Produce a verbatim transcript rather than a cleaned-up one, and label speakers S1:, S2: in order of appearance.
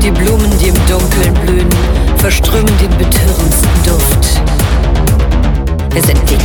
S1: Die Blumen, die im Dunkeln blühen, verströmen den betörendsten Duft. Wir sind die